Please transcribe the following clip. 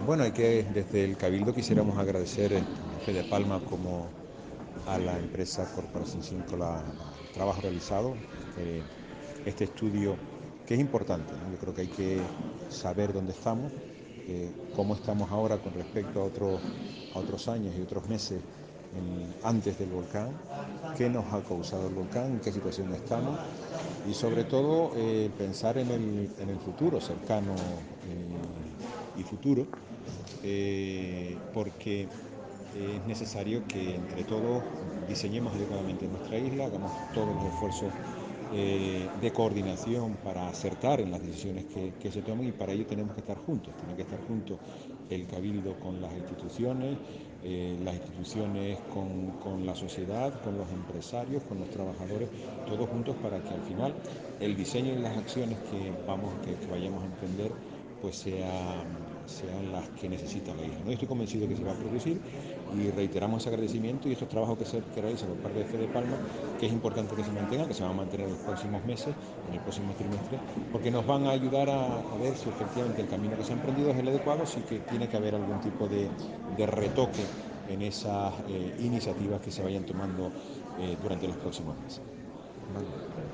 Bueno, desde el Cabildo quisiéramos agradecer a Fede Palma como a la empresa Corporación 5 el trabajo realizado, este, este estudio que es importante, ¿no? Yo creo que hay que saber dónde estamos, cómo estamos ahora con respecto a otros años y otros meses antes del volcán, qué nos ha causado el volcán, en qué situación estamos y sobre todo pensar en el futuro cercano y futuro, porque es necesario que entre todos diseñemos adecuadamente nuestra isla, hagamos todos los esfuerzos de coordinación para acertar en las decisiones que se tomen, y para ello tenemos que estar juntos, tiene que estar juntos el Cabildo con las instituciones con la sociedad, con los empresarios, con los trabajadores, todos juntos para que al final el diseño y las acciones que vayamos a emprender pues sean las que necesita la isla, ¿no? Yo estoy convencido que se va a producir y reiteramos ese agradecimiento y estos trabajos que realiza por parte de Fede Palma, que es importante que se mantengan, que se van a mantener en los próximos meses, en el próximo trimestre, porque nos van a ayudar a ver si efectivamente el camino que se ha emprendido es el adecuado, si que tiene que haber algún tipo de retoque en esas iniciativas que se vayan tomando durante los próximos meses. ¿Vale?